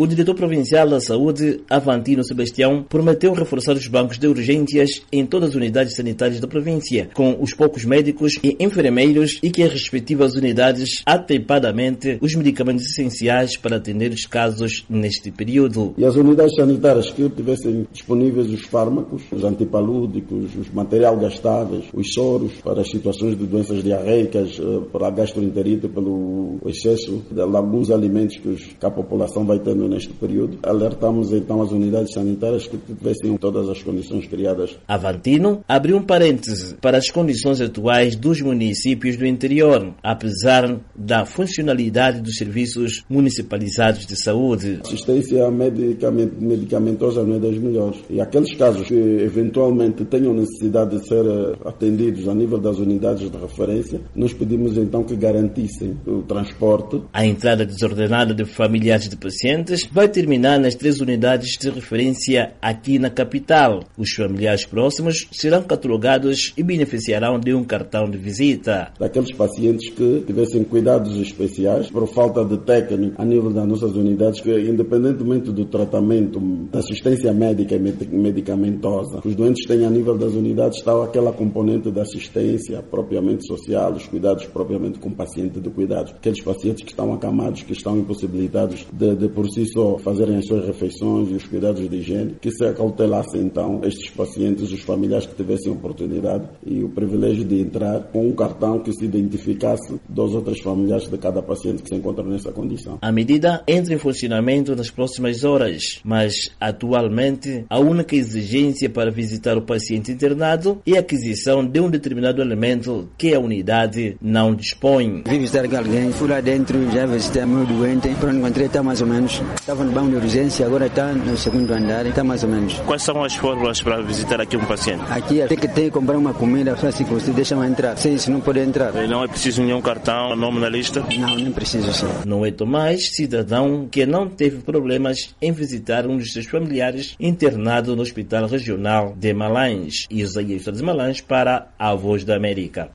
O diretor provincial da Saúde, Avantino Sebastião, prometeu reforçar os bancos de urgências em todas as unidades sanitárias da província, com os poucos médicos e enfermeiros, e que as respectivas unidades atempadamente os medicamentos essenciais para atender os casos neste período. E as unidades sanitárias que tivessem disponíveis os fármacos, os antipalúdicos, os material gastáveis, os soros para as situações de doenças diarreicas, para a gastroenterite, pelo excesso de alguns alimentos que a população vai tendo neste período. Alertamos então as unidades sanitárias que tivessem todas as condições criadas. Avantino abriu um parêntese para as condições atuais dos municípios do interior, apesar da funcionalidade dos serviços municipalizados de saúde. A assistência medicamentosa não é das melhores. E aqueles casos que eventualmente tenham necessidade de ser atendidos a nível das unidades de referência, nós pedimos então que garantissem o transporte. A entrada desordenada de familiares de pacientes vai terminar nas 3 unidades de referência aqui na capital. Os familiares próximos serão catalogados e beneficiarão de um cartão de visita. Daqueles pacientes que tivessem cuidados especiais por falta de técnico a nível das nossas unidades, que independentemente do tratamento, da assistência médica e medicamentosa, os doentes têm a nível das unidades está aquela componente da assistência propriamente social, os cuidados propriamente com o paciente de cuidados. Aqueles pacientes que estão acamados, que estão impossibilitados de por si só fazerem as suas refeições e os cuidados de higiene, que se acautelasse então estes pacientes, os familiares que tivessem oportunidade e o privilégio de entrar com um cartão que se identificasse 2 ou 3 familiares de cada paciente que se encontra nessa condição. A medida entra em funcionamento nas próximas horas, mas atualmente a única exigência para visitar o paciente internado é a aquisição de um determinado elemento que a unidade não dispõe. Vim visitar alguém, fui lá dentro, já visitei meu doente, pronto, encontrei, está mais ou menos. Estava no banco de urgência, agora está no 2º andar, está mais ou menos. Quais são as fórmulas para visitar aqui um paciente? Aqui tem que comprar uma comida, assim que você deixa-me entrar. Sem isso não pode entrar. Não é preciso nenhum cartão, nome na lista? Não, nem preciso sim. Não é Tomás, cidadão que não teve problemas em visitar um dos seus familiares internado no Hospital Regional de Malães. Isaías de Malães para a Voz da América.